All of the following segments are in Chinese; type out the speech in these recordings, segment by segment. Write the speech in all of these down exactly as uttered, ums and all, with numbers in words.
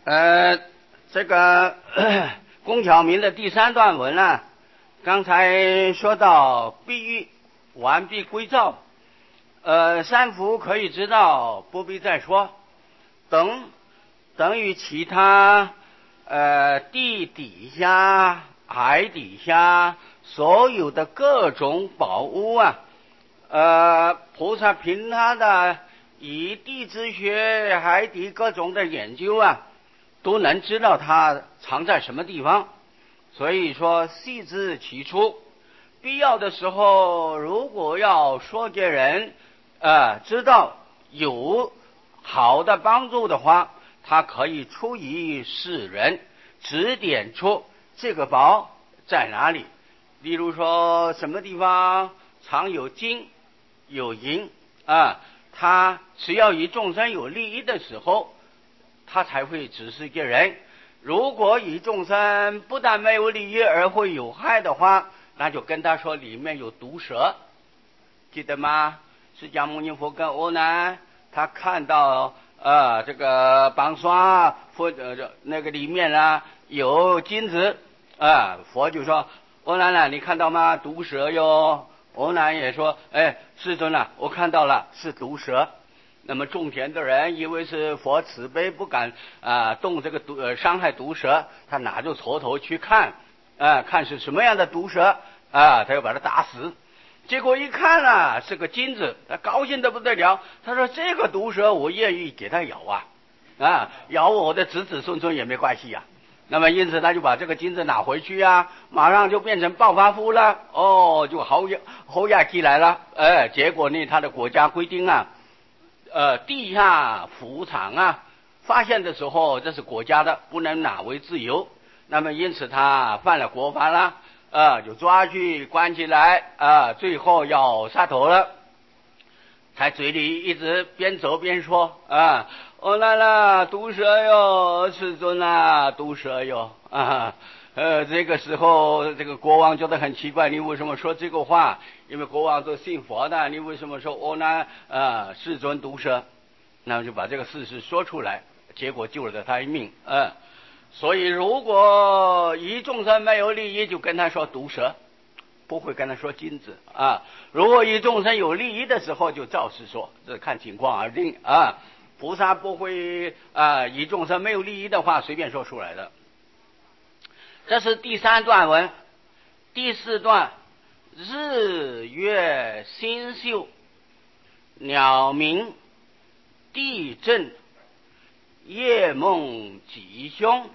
呃，这个龚巧明的第三段文啊，刚才说到碧玉完璧归赵，呃，三伏可以知道，不必再说。等等于其他呃地底下、海底下所有的各种宝物啊，呃，菩萨凭他的以地质学、海底各种的研究啊，都能知道它藏在什么地方。所以说细知其处，必要的时候，如果要说给人呃知道有好的帮助的话，他可以出于世人指点出这个宝在哪里。例如说什么地方藏有金有银啊，他只要与众生有利益的时候，他才会指示给人。如果与众生不但没有利益而会有害的话，那就跟他说里面有毒蛇，记得吗？释迦牟尼佛跟阿难，他看到呃这个绑刷或者那个里面呢有金子啊，佛就说阿难啊，你看到吗？毒蛇哟。阿难也说，哎，世尊啊，我看到了，是毒蛇。那么种田的人以为是佛慈悲，不敢啊、呃、动这个毒呃伤害毒蛇，他拿着锄头去看啊、呃，看是什么样的毒蛇啊、呃，他要把它打死。结果一看啊，是个金子，他高兴得不得了。他说：“这个毒蛇我愿意给他咬啊，啊，咬我的子子孙孙也没关系呀、啊。”那么因此他就把这个金子拿回去啊，马上就变成暴发户了。哦，就侯亚侯亚基来了。哎，结果呢，他的国家规定啊。呃，地下府场啊，发现的时候这是国家的，不能拿为自由。那么因此他犯了国法了，啊、呃，就抓去关起来，啊、呃，最后要杀头了。他嘴里一直边走边说啊，哦啦啦，毒蛇哟，世尊啊，毒蛇哟啊。呃，这个时候，这个国王觉得很奇怪，你为什么说这个话？因为国王都信佛的，你为什么说哦呢？啊，世尊毒蛇，那么就把这个事实说出来，结果救了他一命。嗯、呃，所以如果一众生没有利益，就跟他说毒蛇，不会跟他说金子啊。如果一众生有利益的时候，就照实说，这看情况而定啊。菩萨不会啊，一众生没有利益的话随便说出来的。这是第三段文。第四段，日月星宿，鸟鸣，地震，夜梦吉凶，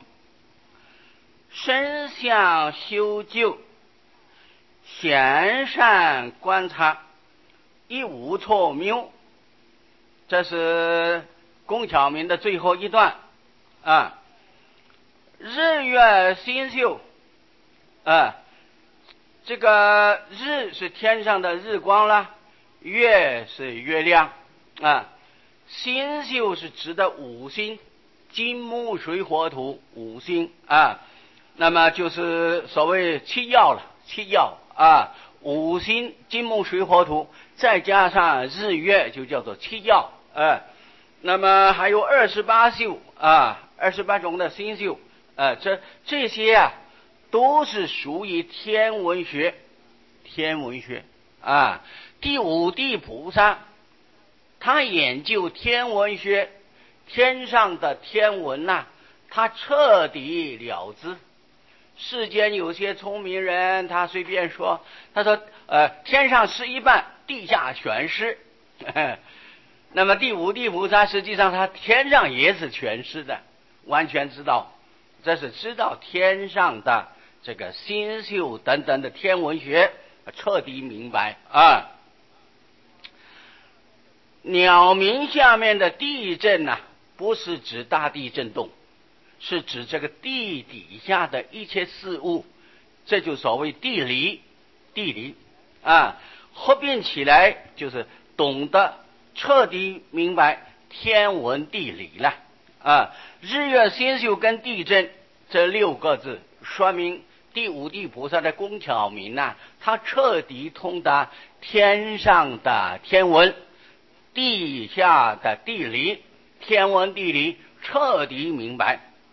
身相修旧，闲善观察，一无错谬。这是龚巧明的最后一段啊。日月星宿啊，这个日是天上的日光啦，月是月亮啊，星宿是指的五星，金木水火土五星啊，那么就是所谓七曜了，七曜啊，五星金木水火土，再加上日月就叫做七曜啊。那么还有二十八宿啊，二十八种的星宿。呃，这这些啊，都是属于天文学，天文学啊。第五地菩萨，他研究天文学，天上的天文呐、啊，他彻底了知。世间有些聪明人，他随便说，他说，呃，天上是一半，地下全是。那么第五地菩萨，实际上他天上也是全是的，完全知道。这是知道天上的这个星宿等等的天文学，彻底明白啊。鸟鸣下面的地震呢、啊，不是指大地震动，是指这个地底下的一切事物，这就所谓地理，地理啊，合并起来就是懂得彻底明白天文地理了。啊，日月星宿跟地震这六个字，说明第五地菩萨的龚巧明啊，他彻底通达天上的天文，地下的地理，天文地理彻底明白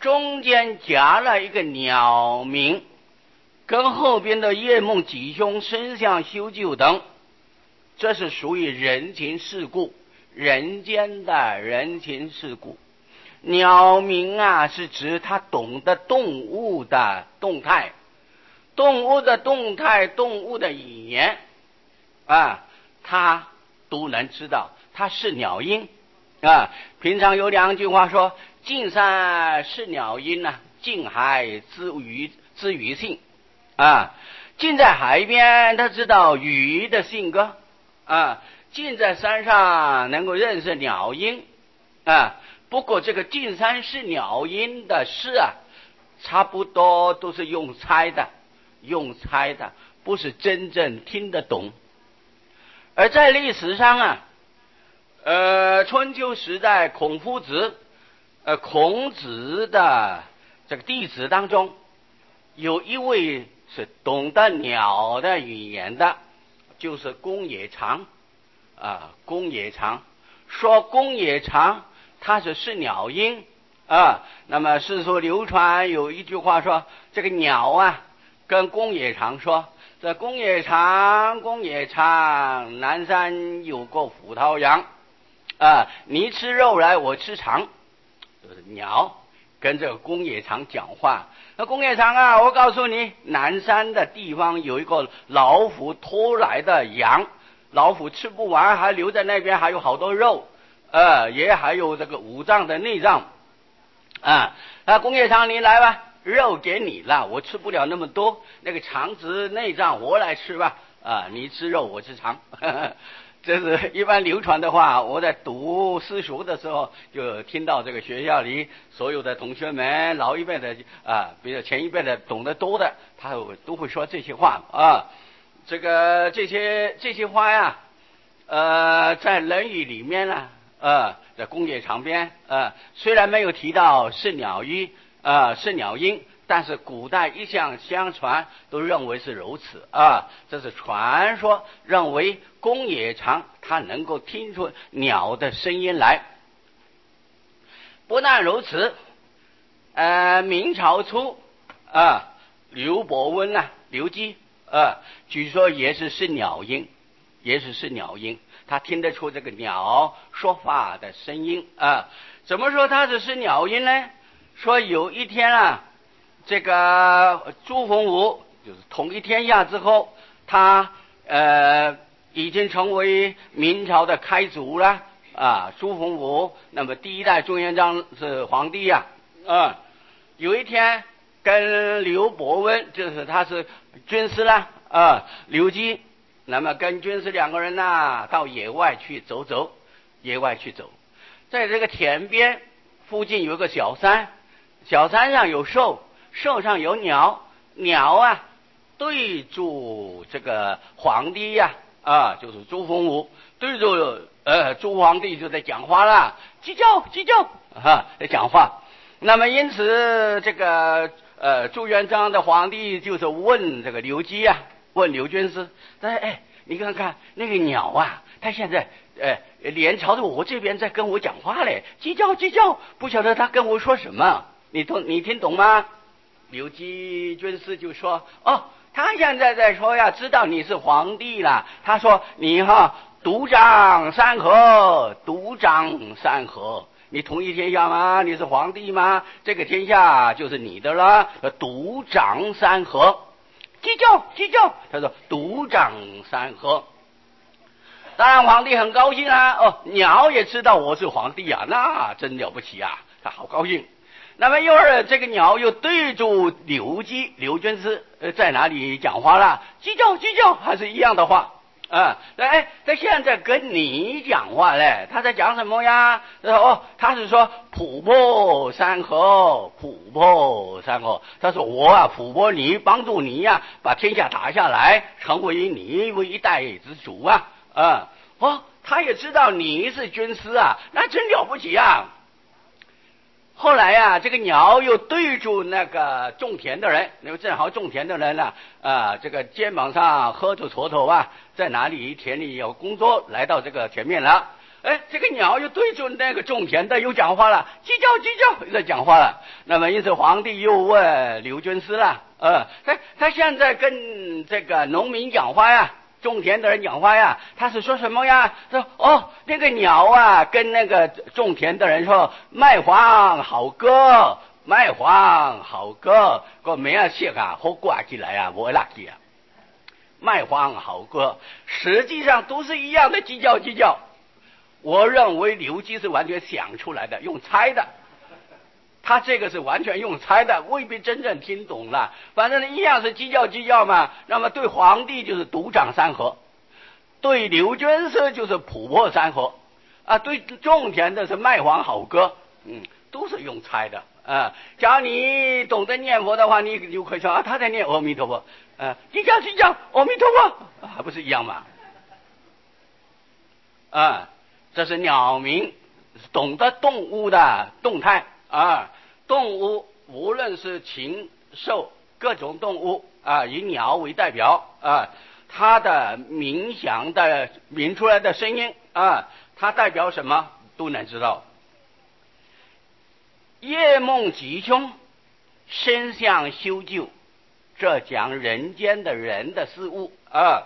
中间夹了一个鸟鸣，跟后边的夜梦吉凶生相修旧等，这是属于人情世故，人间的人情世故。鸟鸣啊，是指他懂得动物的动态，动物的动态，动物的语言啊，他都能知道。它是鸟音啊。平常有两句话说：近山是鸟音呐、啊，近海知鱼知鱼性啊。近在海边，他知道鱼的性格啊；近在山上，能够认识鸟音啊。不过这个近山是鸟音的事啊，差不多都是用猜的，用猜的，不是真正听得懂。而在历史上啊，呃，春秋时代孔夫子，呃，孔子的这个弟子当中，有一位是懂得鸟的语言的，就是公冶长啊。公冶长说公冶长他是是鸟音啊。那么世俗流传有一句话说，这个鸟啊跟公冶长说，这公冶长公冶长，南山有个葡萄杨啊，你吃肉来，我吃肠。就是鸟跟这个公冶长讲话。那公冶长啊，我告诉你，南山的地方有一个老虎偷来的羊，老虎吃不完，还留在那边，还有好多肉，呃，也还有这个五脏的内脏啊。那公冶长，你来吧，肉给你了，我吃不了那么多，那个肠子内脏我来吃吧啊，你吃肉，我吃肠。呵呵，这是一般流传的话。我在读私塾的时候，就听到这个学校里所有的同学们，老一辈的啊，比如前一辈的懂得多的，他都会说这些话啊。这个这些这些话呀，呃，在《论语》里面呢，呃，在公冶长边，呃，虽然没有提到是鸟语，呃，是鸟音，但是古代一向相传都认为是如此啊。这是传说，认为公冶长他能够听出鸟的声音来。不但如此，呃，明朝初啊，刘伯温呐、啊，刘基啊，据说也是是鸟音，也是是鸟音，他听得出这个鸟说话的声音啊。怎么说他是是鸟音呢？说有一天啊，这个朱洪武就是统一天下之后，他呃已经成为明朝的开祖了啊。朱洪武，那么第一代朱元璋是皇帝呀 啊, 啊。有一天跟刘伯温，就是他是军师啦啊，刘基，那么跟军师两个人呢，到野外去走走，野外去走，在这个田边附近有个小山，小山上有兽，兽上有鸟，鸟啊对住这个皇帝呀 啊, 啊，就是朱洪武，对住呃朱皇帝就在讲话了，鸡叫鸡叫啊，在讲话。那么因此这个呃朱元璋的皇帝就是问这个刘基啊，问刘军师，他说哎，你看看那个鸟啊，它现在呃脸朝着我这边在跟我讲话嘞，鸡叫鸡叫，不晓得他跟我说什么，你懂你听懂吗？刘基军师就说哦，他现在在说呀，知道你是皇帝了，他说你哈独掌山河，独掌山河，你统一天下吗？你是皇帝吗？这个天下就是你的了，独掌山河。鸡叫鸡叫，他说独掌山河。当然皇帝很高兴啊，哦，鸟也知道我是皇帝啊，那真了不起啊，他好高兴。那么一会儿这个鸟又对住刘基刘军师呃在哪里讲话了，鸡叫鸡叫，还是一样的话啊。哎，他现在跟你讲话嘞，他在讲什么呀？他说哦，他是说琥珀山河，琥珀山河。他说我啊，琥珀你，帮助你呀、啊，把天下打下来，成为你为一代之主啊啊！哦，他也知道你是军师啊，那真了不起啊。后来呀、啊，这个鸟又对住那个种田的人，因为正好种田的人呢、啊，啊，这个肩膀上喝着锄头啊，在哪里田里有工作，来到这个前面了。 哎，这个鸟又对准那个种田的又讲话了，鸡叫鸡叫在讲话了。那么因此皇帝又问刘军师了，呃，他他现在跟这个农民讲话呀，种田的人讲话呀，他是说什么呀？说哦，那个鸟啊，跟那个种田的人说，麦黄好歌，麦黄好歌，个名啊写啊，好挂起来啊，我拉起啊，麦黄好歌，实际上都是一样的鸡叫鸡叫。我认为刘基是完全想出来的，用猜的。他这个是完全用猜的，未必真正听懂了。反正一样是鸡叫鸡叫嘛。那么对皇帝就是独掌山河，对刘军师就是琥珀山河啊，对种田的是麦黄好歌，嗯，都是用猜的啊。假如你懂得念佛的话，你就可以说啊，他在念阿弥陀佛，啊，鸡叫鸡叫阿弥陀佛，还不是一样吗？啊。这是鸟鸣，懂得动物的动态啊。动物无论是禽兽，各种动物啊，以鸟为代表啊，它的鸣响的鸣出来的声音啊，它代表什么都能知道。夜梦吉凶，身相修旧，这讲人间的人的事物啊。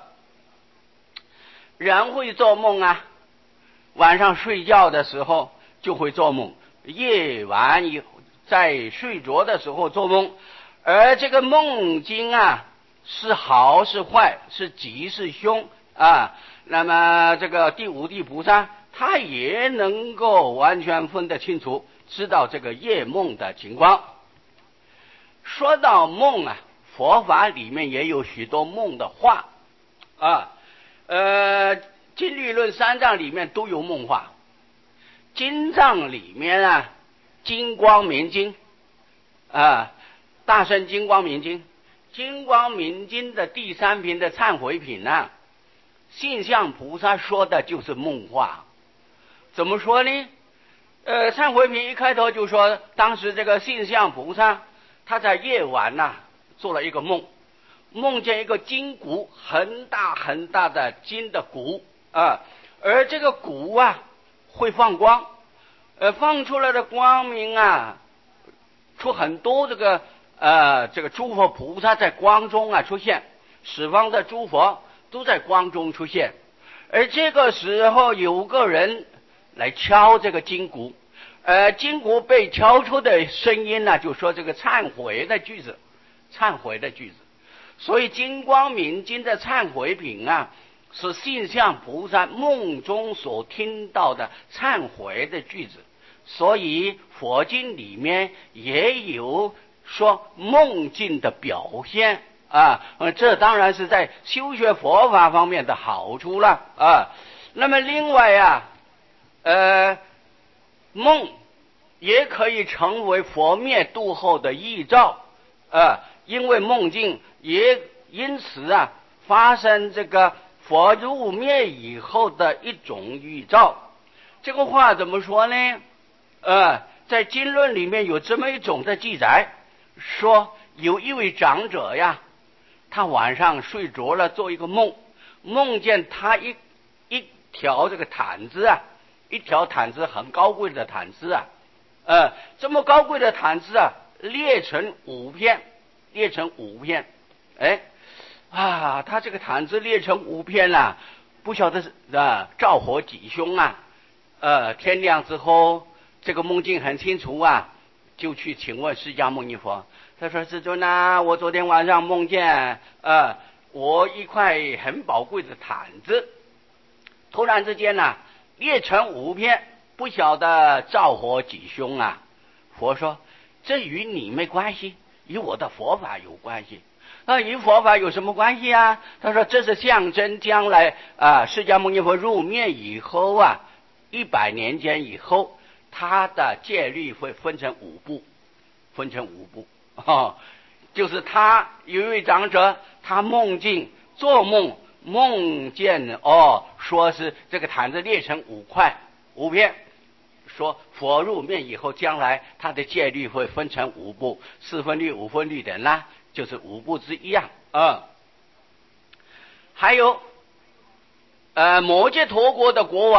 人会做梦啊。晚上睡觉的时候就会做梦，夜晚以在睡着的时候做梦，而这个梦境啊，是好是坏，是吉是凶啊。那么这个第五地菩萨他也能够完全分得清楚，知道这个夜梦的情况。说到梦啊，佛法里面也有许多梦的话啊，呃。经律论三藏里面都有梦话，经藏里面啊，金光明经啊，大圣金光明经，金光明经的第三品的忏悔品啊，性相菩萨说的就是梦话。怎么说呢？呃，忏悔品一开头就说，当时这个性相菩萨他在夜晚呐、啊、做了一个梦，梦见一个金鼓，很大很大的金的鼓。啊，而这个鼓啊会放光，呃，放出来的光明啊，出很多这个呃这个诸佛菩萨在光中啊出现，十方的诸佛都在光中出现，而这个时候有个人来敲这个金鼓，呃，金鼓被敲出的声音呢、啊，就说这个忏悔的句子，忏悔的句子，所以金光明经的忏悔品啊。是性相菩萨梦中所听到的忏悔的句子，所以佛经里面也有说梦境的表现啊，这当然是在修学佛法方面的好处了啊。那么另外啊，呃，梦也可以成为佛灭度后的预兆啊，因为梦境也因此啊发生这个。佛入灭以后的一种预兆，这个话怎么说呢？呃，在经论里面有这么一种的记载，说有一位长者呀，他晚上睡着了，做一个梦，梦见他一一条这个毯子啊，一条毯子很高贵的毯子啊，呃，这么高贵的毯子啊，裂成五片，裂成五片，哎。啊，他这个毯子裂成五片了、啊，不晓得是啊，照火吉凶啊。呃，天亮之后，这个梦境很清楚啊，就去请问释迦牟尼佛。他说：“世尊啊，我昨天晚上梦见呃，我一块很宝贵的毯子，突然之间呢、啊，裂成五片，不晓得照火吉凶啊。”佛说：“这与你没关系，与我的佛法有关系。”那与佛法有什么关系啊？他说这是象征将来啊，释迦牟尼佛入灭以后啊，一百年间以后，他的戒律会分成五部，分成五部哦，就是他有一位长者，他梦境做梦梦见哦，说是这个毯子裂成五块五片，说佛入灭以后，将来他的戒律会分成五部，四分律、五分律等啦。就是五部之一啊，啊，还有，呃，摩羯陀国的国王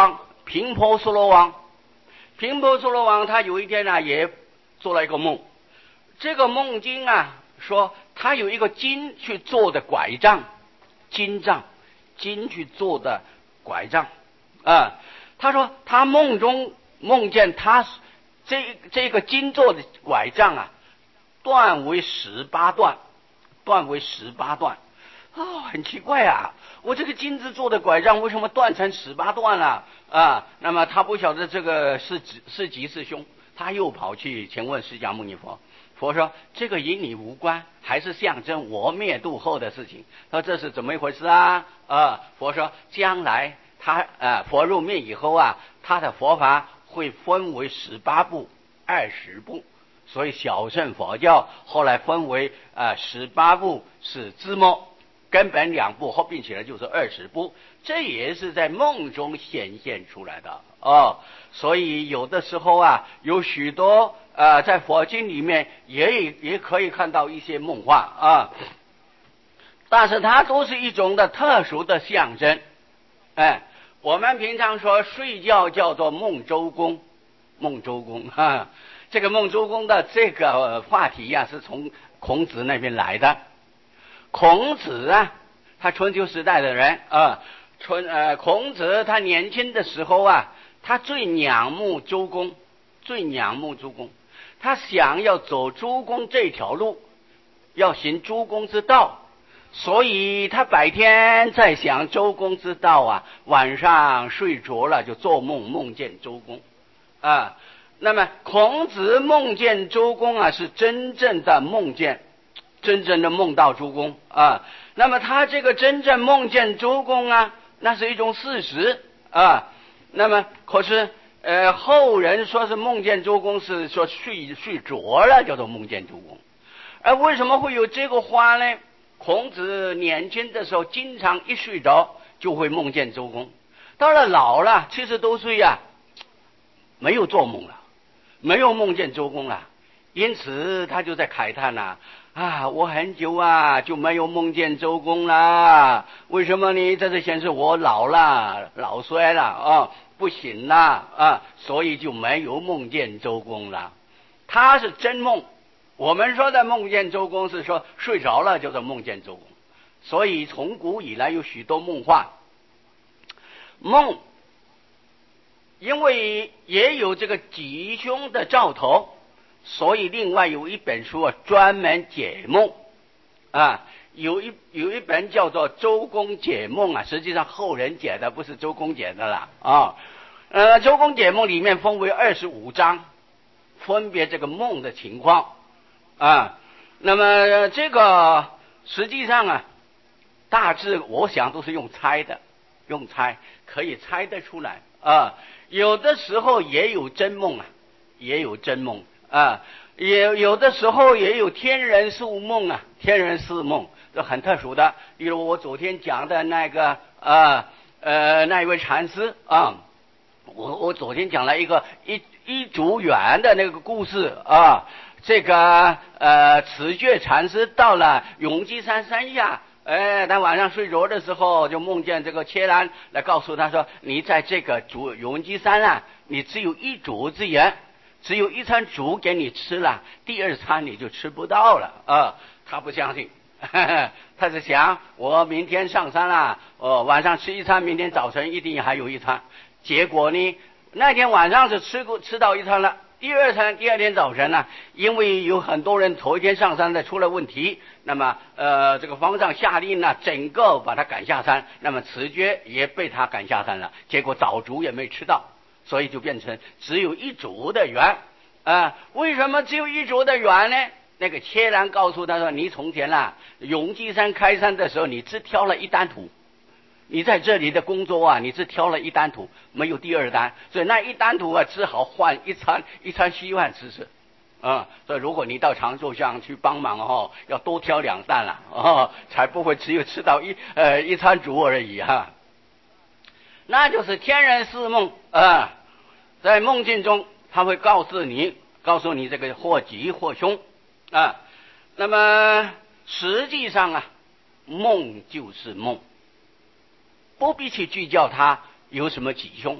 频婆娑罗王。频婆娑罗王他有一天呢、啊、也做了一个梦，这个梦境啊说他有一个金去做的拐杖，金杖，金去做的拐杖啊。他说他梦中梦见他这这个金做的拐杖啊，断为十八段，断为十八段。哦，很奇怪啊，我这个金子做的拐杖为什么断成十八段了啊？那么他不晓得这个是是吉是凶，他又跑去请问释迦牟尼佛。佛说这个与你无关，还是象征我灭度后的事情。他说这是怎么一回事啊？啊，佛说将来他啊佛入灭以后啊，他的佛法会分为十八部、二十部，所以小乘佛教后来分为啊十八部是支末，根本两部合并起来就是二十部，这也是在梦中显现出来的哦。所以有的时候啊，有许多呃在佛经里面也也可以看到一些梦话啊，但是它都是一种的特殊的象征。哎，我们平常说睡觉叫做梦周公，梦周公哈，这个梦周公的这个话题呀、啊，是从孔子那边来的。孔子啊，他春秋时代的人啊，春呃，孔子他年轻的时候啊，他最仰慕周公，最仰慕周公，他想要走周公这条路，要行周公之道，所以他白天在想周公之道啊，晚上睡着了就做梦，梦见周公啊。那么孔子梦见周公啊，是真正的梦见。真正的梦到周公啊，那么他这个真正梦见周公啊，那是一种事实啊。那么可是呃后人说是梦见周公，是说睡睡着了叫做梦见周公。而为什么会有这个话呢？孔子年轻的时候经常一睡着就会梦见周公，到了老了七十多岁呀、啊，没有做梦了，没有梦见周公了，因此他就在慨叹呐、啊。啊，我很久啊就没有梦见周公了，为什么呢？这是显示我老了，老衰了啊，不行了啊，所以就没有梦见周公了。他是真梦，我们说的梦见周公是说睡着了叫做梦见周公，所以从古以来有许多梦话。梦因为也有这个吉凶的兆头，所以另外有一本书啊，专门解梦啊，有一有一本叫做《周公解梦》啊，实际上后人解的，不是周公解的啦啊。呃，《周公解梦》里面分为二十五章，分别这个梦的情况啊。那么这个实际上啊，大致我想都是用猜的，用猜可以猜得出来啊。有的时候也有真梦啊，也有真梦。啊，也有的时候也有天人宿梦啊，天人宿梦这很特殊的。例如我昨天讲的那个啊呃那一位禅师啊，我我昨天讲了一个一一竹园的那个故事啊，这个呃持觉禅师到了永基山山下，哎，他晚上睡着的时候就梦见这个伽蓝来告诉他说，你在这个竹永基山啊，你只有一竹之言。只有一餐竹给你吃了，第二餐你就吃不到了啊！他不相信，呵呵，他是想我明天上山了，哦，晚上吃一餐，明天早晨一定还有一餐。结果呢，那天晚上是吃过吃到一餐了，第二餐第二天早晨呢，因为有很多人头一天上山的出了问题，那么呃这个方丈下令呢，整个把他赶下山，那么持觉也被他赶下山了，结果早竹也没吃到。所以就变成只有一竹的园啊？为什么只有一竹的园呢？那个伽蓝告诉他说：“你从前啊，永基山开山的时候，你只挑了一担土，你在这里的工作啊，你只挑了一担土，没有第二担，所以那一担土啊，只好换一餐一餐稀饭吃吃啊。所以如果你到长寿乡去帮忙哦，要多挑两担了哦，才不会只有吃到一呃一餐竹而已哈、啊。那就是天人似梦啊。”在梦境中，他会告诉你，告诉你这个或吉或凶啊。那么实际上啊，梦就是梦，不必去计较它有什么吉凶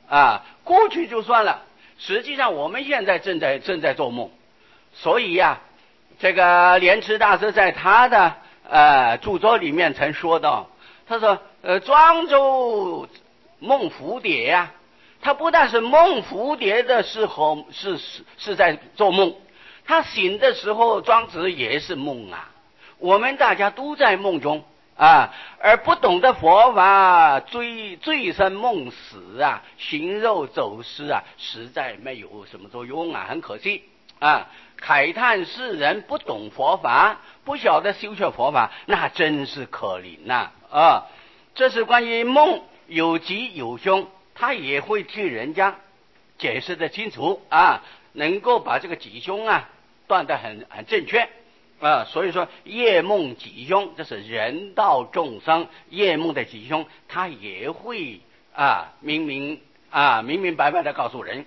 啊，过去就算了，实际上我们现在正在正在做梦。所以呀、啊，这个莲池大师在他的呃著作里面曾说到，他说呃庄周梦蝴蝶呀、啊，他不但是梦蝴蝶的时候是是是在做梦，他醒的时候庄子也是梦啊，我们大家都在梦中啊，而不懂得佛法，醉醉生梦死啊，行肉走失啊，实在没有什么作用啊，很可惜啊！慨叹世人不懂佛法，不晓得修学佛法，那真是可怜呐 啊, 啊！这是关于梦有吉有凶，他也会替人家解释得清楚啊，能够把这个吉凶啊断得很很正确。啊，所以说夜梦吉凶，这是人道众生夜梦的吉凶，他也会啊明明啊明明白白的告诉人。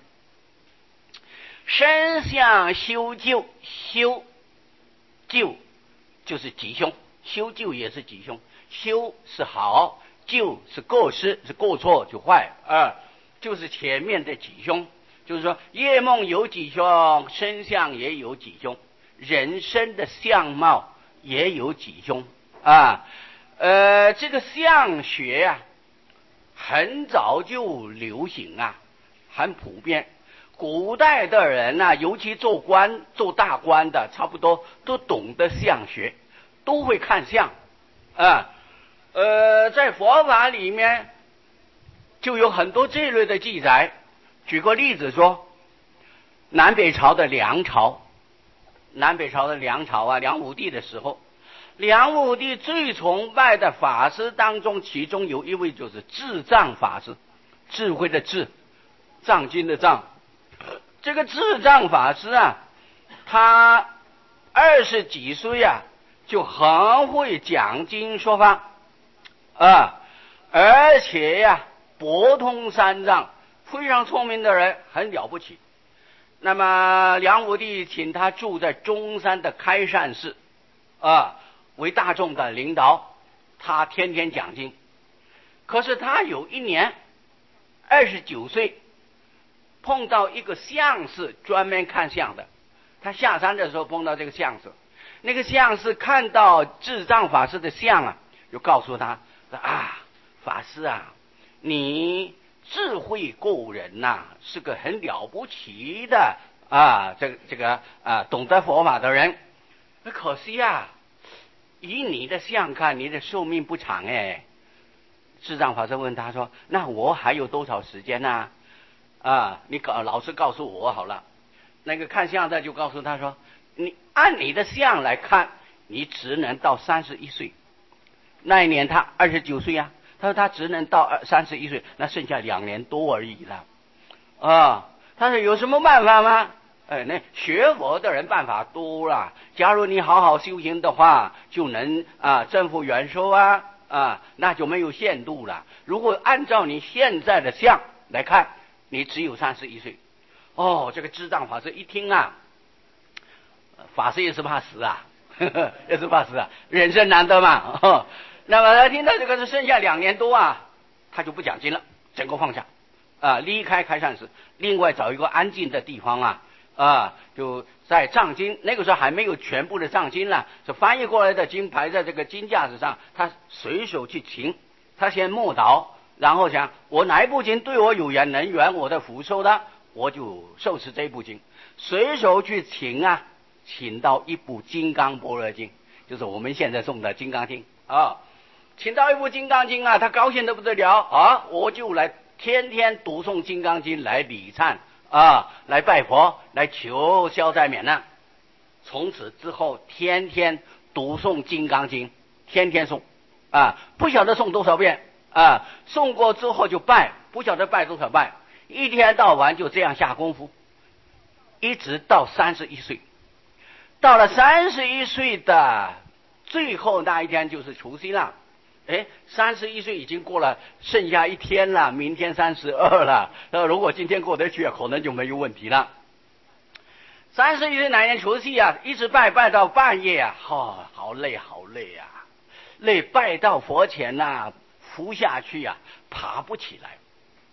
身相修旧，修旧就是吉凶，修旧也是吉凶，修是好，旧是过失，是过错就坏啊，就是前面的吉凶，就是说夜梦有吉凶，身相也有吉凶。人生的相貌也有吉凶啊，呃，这个相学啊，很早就流行啊，很普遍。古代的人啊，尤其做官、做大官的，差不多都懂得相学，都会看相啊。呃，在佛法里面就有很多这类的记载。举个例子说，南北朝的梁朝。南北朝的梁朝啊，梁武帝的时候，梁武帝最崇拜的法师当中，其中有一位就是智障法师，智慧的智，藏经的藏。这个智障法师啊，他二十几岁啊，就很会讲经说法啊，而且呀、啊，博通三藏，非常聪明的人，很了不起。那么梁武帝请他住在中山的开善寺啊，为大众的领导，他天天讲经。可是他有一年二十九岁，碰到一个相士，专门看相的。他下山的时候碰到这个相士，那个相士看到智障法师的相啊，就告诉他啊，法师啊，你智慧过人呐、啊，是个很了不起的啊，这个这个啊，懂得佛法的人。可惜啊，以你的相看，你的寿命不长哎。智障法师问他说：“那我还有多少时间呢、啊？啊，你告老实告诉我好了。”那个看相的就告诉他说：“你按你的相来看，你只能到三十一岁。”那一年他二十九岁呀。他说他只能到二三十一岁，那剩下两年多而已了，啊！他说有什么办法吗？哎，那学佛的人办法多了。假如你好好修行的话，就能啊正负圆收啊啊，那就没有限度了。如果按照你现在的相来看，你只有三十一岁。哦，这个智障法师一听啊，法师也是怕死啊，呵呵也是怕死啊，人生难得嘛。哦那么他听到这个是剩下两年多啊，他就不讲经了，整个放下啊，离开开善寺，另外找一个安静的地方啊啊，就在藏经，那个时候还没有全部的藏经呢，是翻译过来的经排在这个经架子上，他随手去请，他先默祷，然后想我哪一部经对我有缘，能圆我的福寿的，我就受持这部经，随手去请啊，请到一部《金刚般若经》，就是我们现在诵的《金刚经》啊。请到一部《金刚经》啊，他高兴得不得了啊！我就来天天读诵《金刚经》来礼忏啊，来拜佛，来求消灾免难。从此之后，天天读诵《金刚经》，天天诵啊，不晓得诵多少遍啊。诵过之后就拜，不晓得拜多少拜，一天到晚就这样下功夫，一直到三十一岁。到了三十一岁的最后那一天，就是除夕了。哎，三十一岁已经过了，剩下一天了，明天三十二了。那如果今天过得去，可能就没有问题了。三十一岁那年除夕啊，一直拜拜到半夜啊，哦，好累好累啊，累拜到佛前呐、啊，伏下去啊，爬不起来。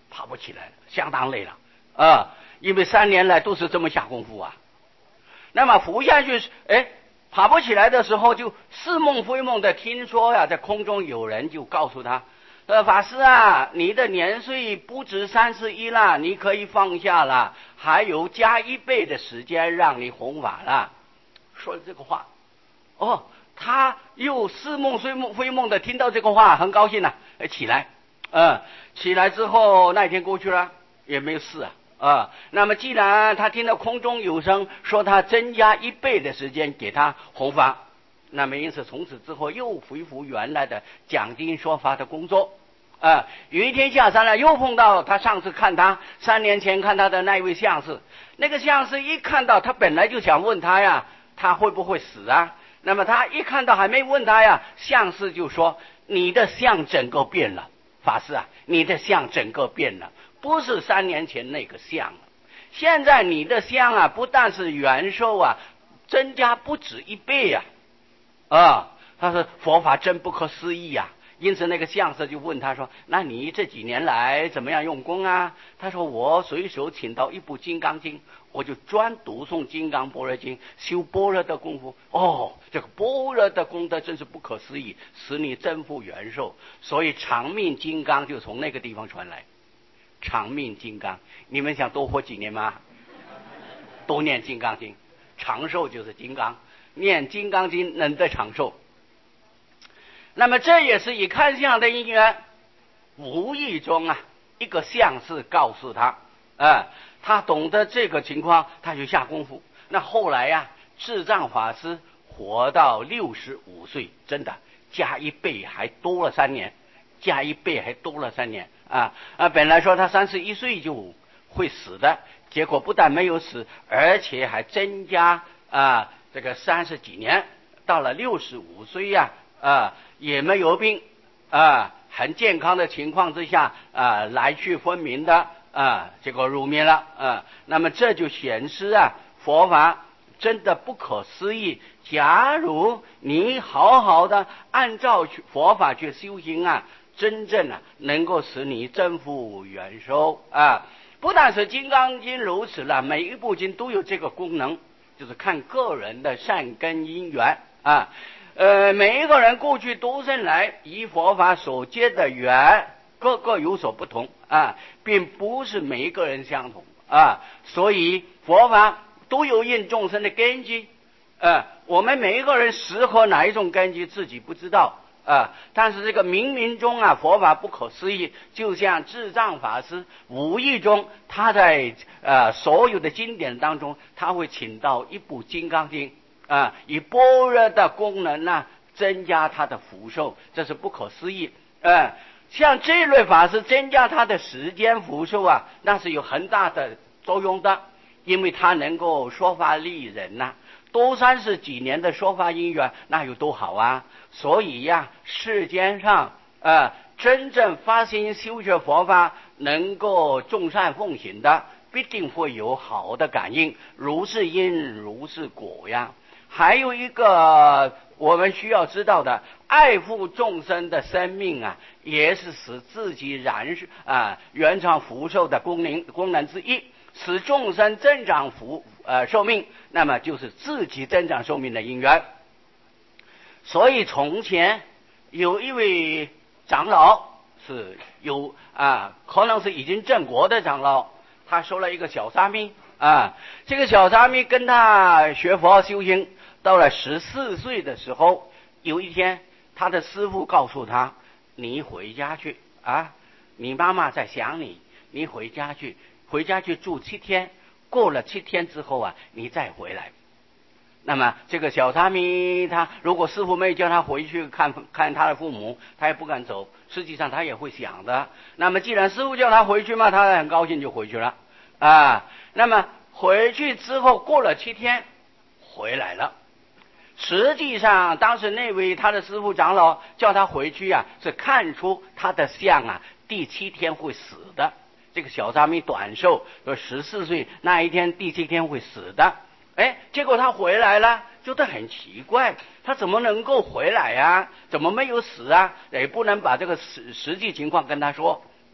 爬不起来了，相当累了啊，因为三年来都是这么下功夫啊。那么伏下去，哎，爬不起来的时候，就似梦非梦的听说呀，在空中有人就告诉他，呃，法师啊，你的年岁不止三十一了，你可以放下了，还有加一倍的时间让你弘法了。说了这个话，哦，他又似梦非梦非梦的听到这个话，很高兴了、啊，起来，嗯，起来之后那一天过去了，也没有事啊。啊，那么既然他听到空中有声说他增加一倍的时间给他弘法，那么因此从此之后又恢复原来的讲经说法的工作。啊，有一天下山了，又碰到他上次看他三年前看他的那位相士，那个相士一看到他本来就想问他呀，他会不会死啊？那么他一看到还没问他呀，相士就说：“你的相整个变了，法师啊，你的相整个变了。”不是三年前那个相了，现在你的相啊，不但是元寿啊，增加不止一倍呀、啊！啊，他说佛法真不可思议呀、啊。因此那个相士就问他说：“那你这几年来怎么样用功啊？”他说：“我随手请到一部《金刚经》，我就专读诵《金刚般若经》，修般若的功夫。哦，这个般若的功德真是不可思议，使你增福元寿。所以长命金刚就从那个地方传来。”长命金刚，你们想多活几年吗？多念金刚经，长寿就是金刚，念金刚经能得长寿。那么这也是以看相的因缘，无意中啊，一个相士告诉他，啊，他懂得这个情况，他就下功夫。那后来呀、啊，智障法师活到六十五岁，真的加一倍还多了三年。加一倍还多了三年啊啊！本来说他三十一岁就会死的，结果不但没有死，而且还增加啊这个三十几年，到了六十五岁呀啊也没有病啊，很健康的情况之下啊来去分明的啊结果入灭了啊。那么这就显示啊佛法真的不可思议。假如你好好的按照佛法去修行啊，真正啊能够使你增福元寿啊！不但是《金刚经》如此了，每一部经都有这个功能，就是看个人的善根因缘啊。呃，每一个人过去多生来以佛法所结的缘，各个有所不同啊，并不是每一个人相同啊。所以佛法都有应众生的根基，呃，我们每一个人适合哪一种根基自己不知道。啊！但是这个冥冥中啊，佛法不可思议，就像智障法师无意中，他在呃所有的经典当中，他会请到一部《金刚经》啊，以般若的功能呢、啊，增加他的福寿，这是不可思议。呃，像这类法师增加他的时间福寿啊，那是有很大的作用的，因为他能够说法利人呐、啊。多三十几年的说法因缘，那有多好啊！所以呀，世间上呃真正发心修学佛法，能够众善奉行的，必定会有好的感应，如是因如是果呀。还有一个我们需要知道的，爱护众生的生命啊，也是使自己燃啊延长福寿的功能功能之一。使众生增长福呃寿命，那么就是自己增长寿命的因缘。所以从前有一位长老是有啊，可能是已经正国的长老，他收了一个小沙弥啊，这个小沙弥跟他学佛修行，到了十四岁的时候，有一天他的师父告诉他：“你回家去啊，你妈妈在想你，你回家去。”回家去住七天，过了七天之后啊，你再回来。那么这个小沙弥他如果师父没叫他回去看看他的父母，他也不敢走。实际上他也会想的。那么既然师父叫他回去嘛，他很高兴就回去了啊。那么回去之后过了七天回来了。实际上当时那位他的师父长老叫他回去啊，是看出他的相啊第七天会死的。这个小沙弥短寿，说十四岁那一天第七天会死的。哎，结果他回来了，觉得很奇怪，他怎么能够回来啊？怎么没有死啊？也不能把这个实实际情况跟他说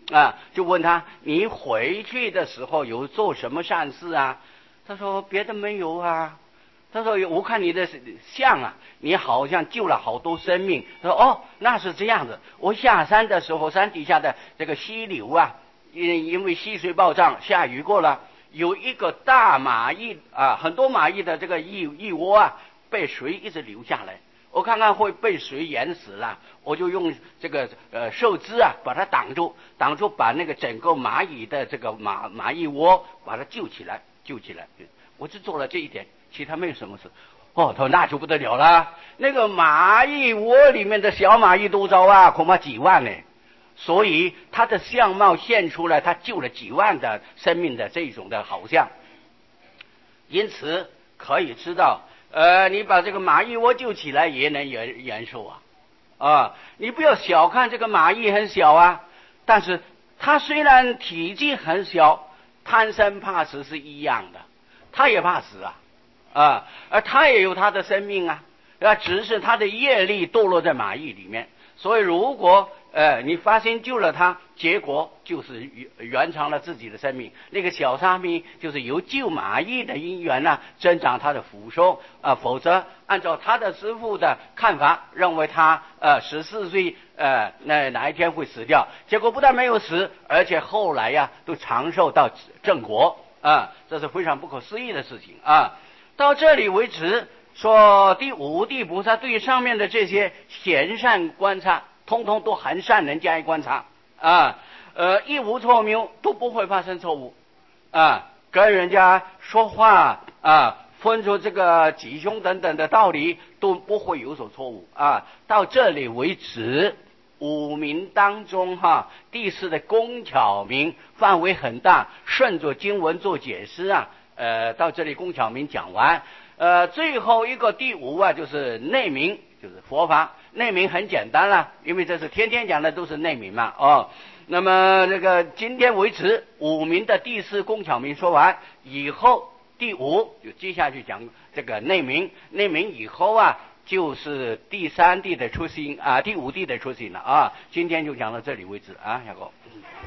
啊，就问他你回去的时候有做什么善事啊？他说别的没有啊。他说我看你的相啊，你好像救了好多生命。他说哦，那是这样子。我下山的时候，山底下的这个溪流啊，因因为溪水暴涨，下雨过了，有一个大蚂蚁啊，很多蚂蚁的这个蚁蚁窝啊，被水一直流下来。我看看会被水淹死了，我就用这个呃树枝啊把它挡住，挡住把那个整个蚂蚁的这个蚂蚂蚁窝把它救起来，救起来。我只做了这一点，其他没有什么事。哦，他说那就不得了了，那个蚂蚁窝里面的小蚂蚁多少啊？恐怕几万呢。所以他的相貌现出来，他救了几万的生命的这种的好像。因此可以知道，呃，你把这个蚂蚁窝救起来也能延延寿啊，啊，你不要小看这个蚂蚁很小啊，但是它虽然体积很小，贪生怕死是一样的，它也怕死啊，啊，而它也有它的生命啊，啊，只是它的业力堕落在蚂蚁里面，所以如果呃，你发心救了他，结果就是延长了自己的生命。那个小沙弥就是由救蚂蚁的因缘呢、啊，增长他的福寿啊、呃，否则按照他的师父的看法，认为他呃十四岁呃那哪一天会死掉，结果不但没有死，而且后来呀、啊、都长寿到正果啊，这是非常不可思议的事情啊。到这里为止，说第五地菩萨对上面的这些贤善观察。通通都很善人加以观察啊，呃，一无错谬，都不会发生错误啊。跟人家说话啊，分出这个吉凶等等的道理，都不会有所错误啊。到这里为止，五名当中哈，第四的工巧明范围很大，顺着经文做解释啊。呃，到这里工巧明讲完，呃，最后一个第五啊，就是内明，就是佛法。内明很简单了，因为这是天天讲的都是内明嘛，哦。那么这个今天为止，五明的第四工巧明说完以后，第五就接下去讲这个内明，内明以后啊，就是第三地的出心啊，第五地的出心了啊。今天就讲到这里为止啊，小哥。